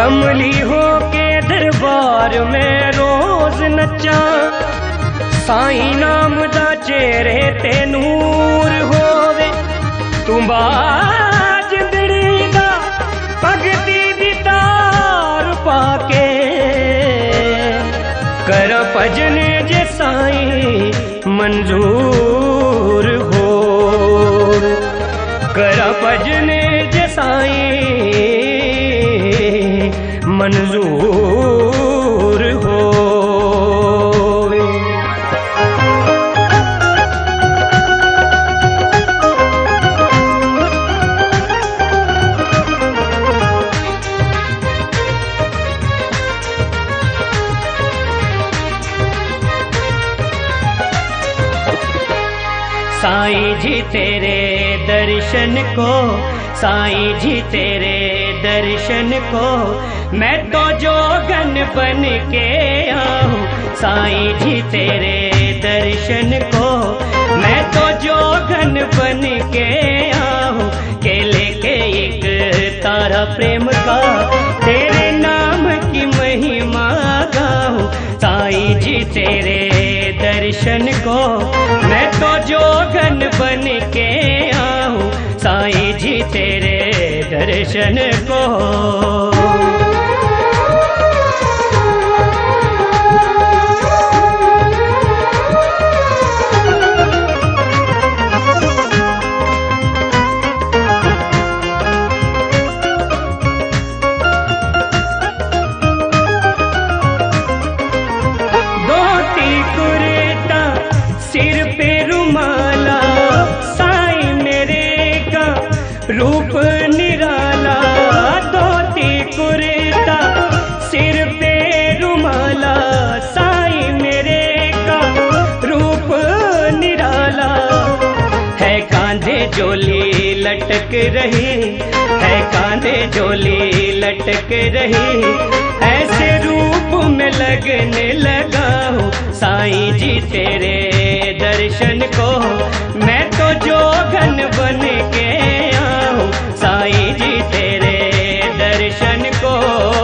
कमली हो के दरबार में रोज नचा, साईं नाम दा चेहरे ते नूर होवे, तू बाज दिड़ी दा भगती दी तार पाके कर भजन जे साईं मंजूर हो, कर भजन जे साईं मंजूर हो। साईं जी तेरे दर्शन को, साईं जी तेरे दर्शन को मैं तो जोगन बन के आऊं, साईं जी तेरे दर्शन को मैं तो जोगन बन के आऊं, के लेके एक तारा प्रेम का तेरे नाम की महिमा गाऊं, साईं जी तेरे दर्शन को मैं तो जोगन बन के आऊं, साईं जी तेरे दर्शन को। सिर पे रुमाला साईं मेरे का रूप निराला, धोती कुर्ता सिर पे रुमाला साईं मेरे का रूप निराला, है कांधे झोली लटक रही, है कांधे झोली लटक रही, ऐसे रूप में लगने लगा हूँ, साईं जी तेरे दर्शन को मैं तो जोगन बन के आऊं, साईं जी तेरे दर्शन को।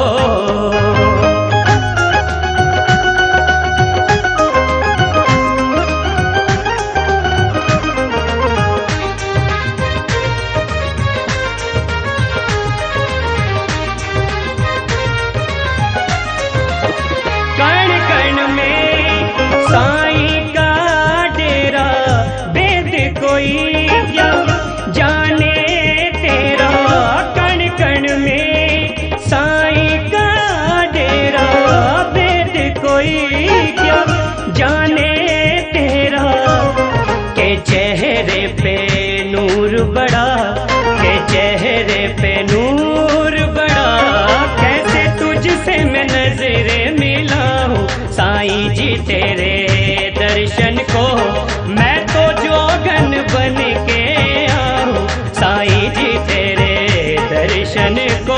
कण कण में साईं का डेरा, वेद कोई क्या जाने तेरा, कण कण में साईं का डेरा, वेद कोई क्या जाने तेरा, के चेहरे पे नूर बड़ा, के चेहरे पे नूर बड़ा, कैसे तुझसे मैं नजरें मिलाऊं, साईं जी तेरे दर्शन को मैं तो जोगन बन के आऊं, साईं जी तेरे दर्शन को।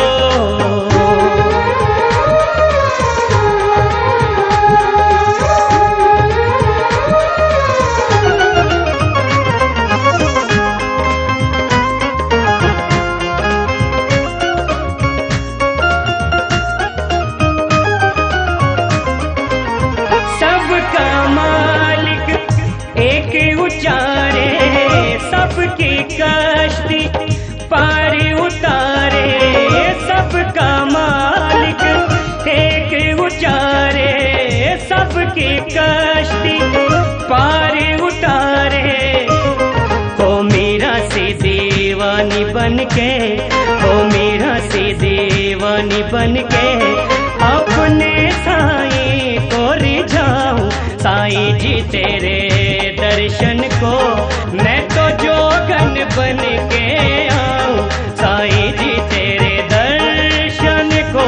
सबका मालिक एक उचारे, सबकी कश्ती पार उतारे, सबका मालिक एक उचारे, सबकी कश्ती पार उतारे, हो मेरा सी दीवानी बन के, हो मेरा सी दीवानी बन के अपने साईं को रिझाऊं, साईं जी तेरे दर्शन को मैं तो जोगन बन के आऊं, साईं जी तेरे दर्शन को।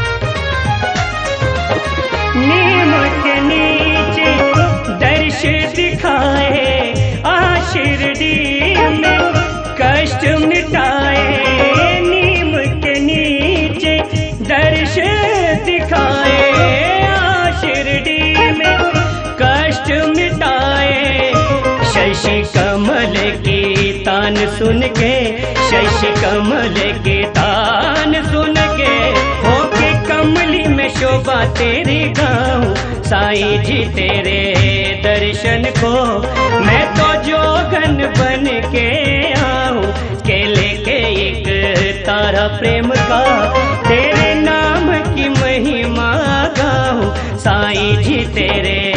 नीम के नीचे दर्श कमल की तान सुन के, शशि कमल की तान सुन के, होके कमली में शोभा तेरी गाऊं। साईं जी तेरे दर्शन को मैं तो जोगन बन के आऊं, के लेके एक तारा प्रेम का तेरे नाम की महिमा गाऊं। साईं जी तेरे